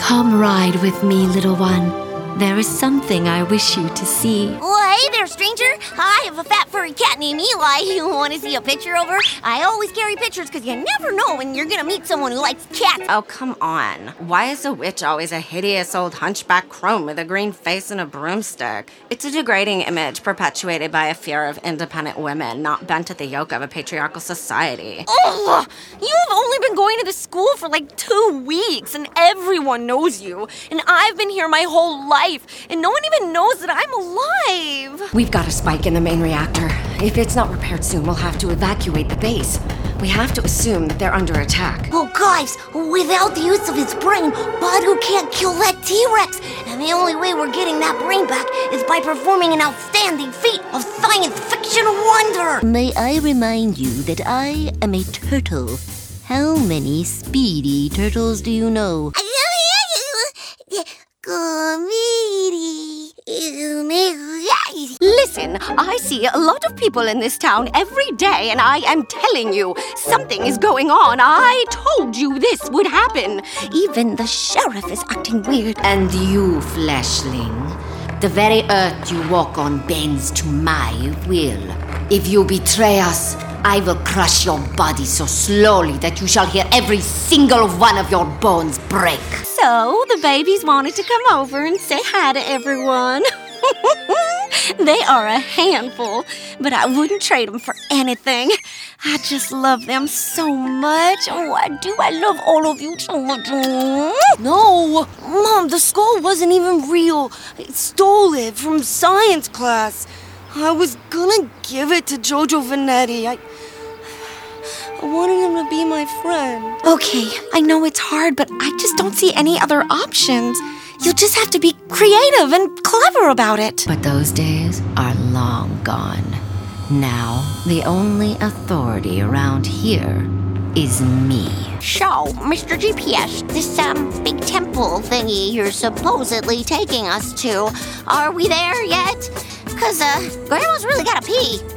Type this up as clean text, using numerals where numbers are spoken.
Come ride with me, little one. There is something I wish you to see. Well, hey there, stranger. I have a fat furry cat named Eli. You want to see a picture of her? I always carry pictures because you never know when you're going to meet someone who likes cats. Oh, come on. Why is a witch always a hideous old hunchback crone with a green face and a broomstick? It's a degrading image perpetuated by a fear of independent women not bent at the yoke of a patriarchal society. Oh, you've only been going to the school for like 2 weeks, and everyone knows you. And I've been here my whole life, and no one even knows that I'm alive. We've got a spike in the main reactor. If it's not repaired soon, we'll have to evacuate the base. We have to assume that they're under attack. Oh, guys, without the use of his brain, Badu can't kill that T-Rex. And the only way we're getting that brain back is by performing an outstanding feat of science fiction wonder. May I remind you that I am a turtle. How many speedy turtles do you know? Listen, I see a lot of people in this town every day, and I am telling you, something is going on. I told you this would happen. Even the sheriff is acting weird. And you, fleshling, the very earth you walk on bends to my will. If you betray us, I will crush your body so slowly that you shall hear every single one of your bones break. So, the babies wanted to come over and say hi to everyone. They are a handful, but I wouldn't trade them for anything. I just love them so much. Oh, I do. I love all of you so much. No, Mom, the skull wasn't even real. I stole it from science class. I was gonna give it to Jojo Vanetti. I wanted him to be my friend. Okay, I know it's hard, but I just don't see any other options. You'll just have to be creative and clever about it. But those days are long gone. Now, the only authority around here is me. So, Mr. GPS, this big temple thingy you're supposedly taking us to, are we there yet? 'Cause Grandma's really gotta pee.